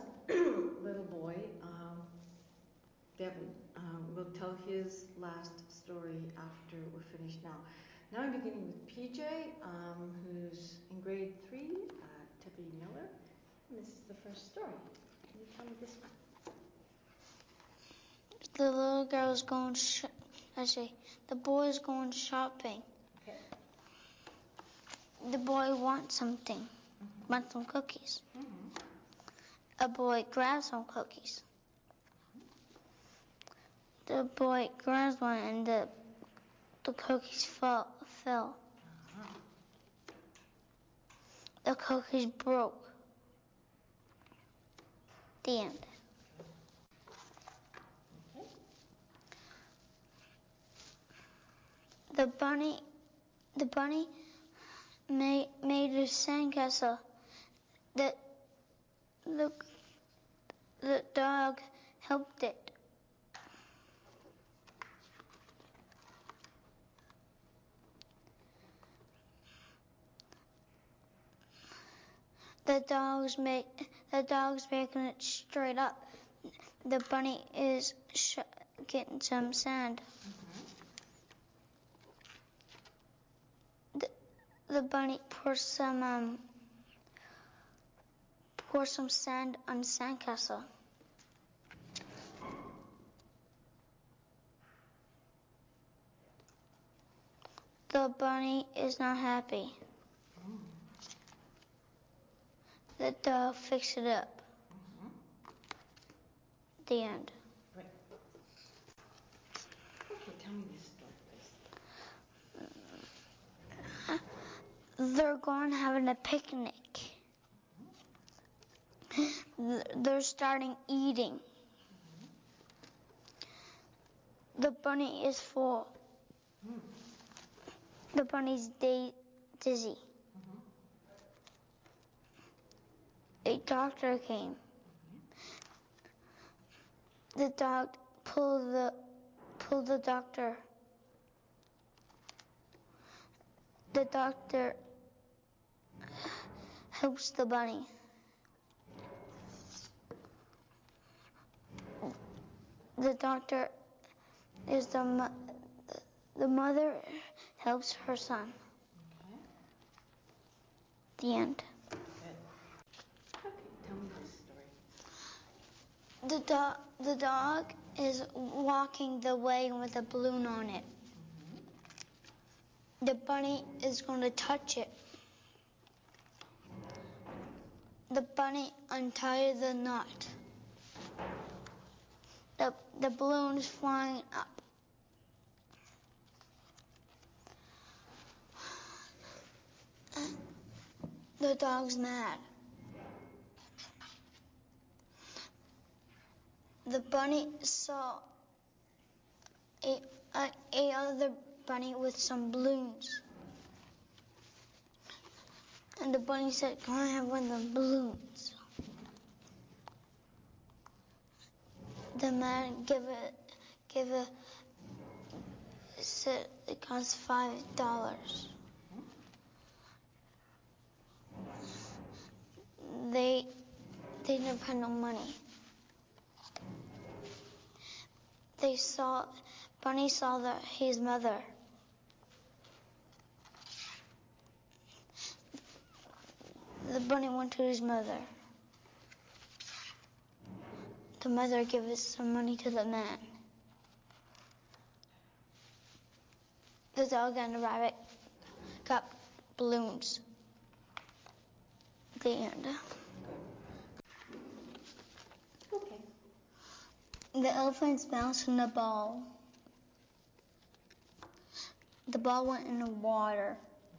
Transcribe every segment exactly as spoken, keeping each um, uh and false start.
last little boy, um, Devin, um, will tell his last story after we're finished now. Now I'm beginning with P J, um, who's in grade three at Tippy Miller. And this is the first story. Can you tell me this one? The little girl's going, sh- I say, the boy's going shopping. Okay. The boy wants something, Mm-hmm. wants some cookies. Mm-hmm. A boy grabs some cookies. Mm-hmm. The boy grabs one and the the cookies fall, fell. Uh-huh. The cookies broke. The end. Okay. The bunny, the bunny made made a sandcastle. The the the dog helped it. The dog's make the dog's making it straight up. The bunny is sh- getting some sand. Mm-hmm. The, the bunny pours some um pours some sand on the sandcastle. The bunny is not happy. Mm-hmm. The dog fixed it up. Mm-hmm. The end. Right. Okay, tell me this story, please. They're going having a picnic. Mm-hmm. They're starting eating. Mm-hmm. The bunny is full. Mm. The bunny's day- dizzy. Mm-hmm. A doctor came. Mm-hmm. The dog pulled the pulled the doctor. The doctor helps the bunny. The doctor is the mo- the mother helps her son. Okay. The end. Good. Okay, tell me this story. The dog the dog is walking the way with a balloon on it. Mm-hmm. The bunny is going to touch it. The bunny untied the knot. The, the balloon is flying up. The dog's mad. The bunny saw a, a, a other bunny with some balloons. And the bunny said, "Can I have one of the balloons?" The man gave it, gave a, said it cost five dollars. They, they didn't have no money. They saw, Bunny saw that his mother. The bunny went to his mother. The mother gave some money to the man. The dog and the rabbit got balloons. The end. Okay. The elephant's bouncing the ball. The ball went in the water.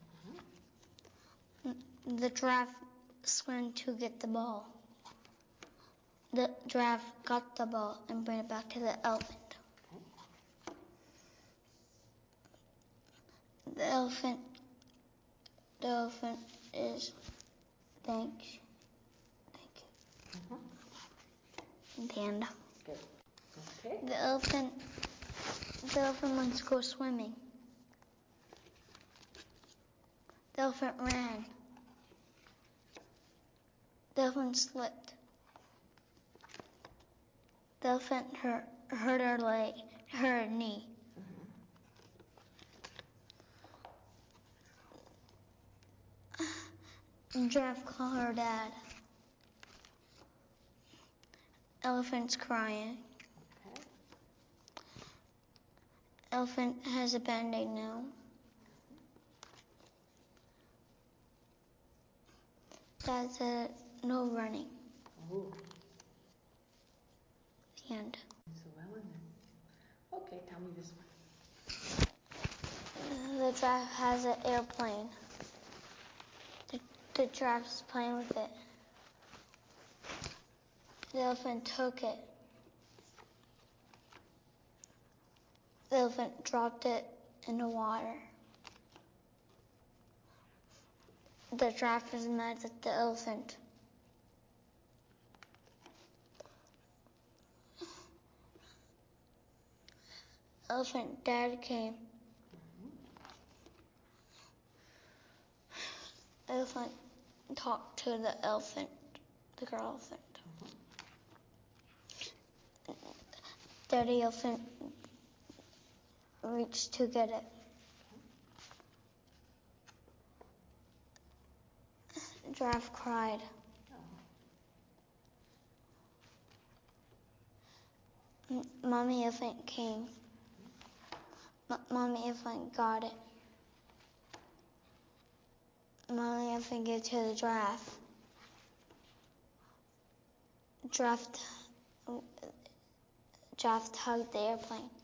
Mm-hmm. The giraffe swam to get the ball. The giraffe got the ball and brought it back to the elephant. Okay. The elephant, the elephant is, thanks, thank you. Mm-hmm. The end. Good. Okay. The elephant, the elephant wants to go swimming. The elephant ran. The elephant slipped. The elephant hurt, hurt her leg, her knee. Mm-hmm. Giraffe called her dad. Elephant's crying. Okay. Elephant has a band-aid now. Dad said no running. Oh. The end. So Ellen then. Okay, tell me this one. The giraffe has an airplane. The, the giraffe's playing with it. The elephant took it. The elephant dropped it in the water. The giraffe is mad at the elephant. Elephant dad came. Mm-hmm. Elephant talked to the elephant, the girl elephant. Mm-hmm. Daddy elephant reached to get it. Mm-hmm. Giraffe cried. Oh. M- Mommy elephant came. M- Mommy elephant got it. Mommy elephant gave it to the giraffe. Giraffe, giraffe hugged the airplane.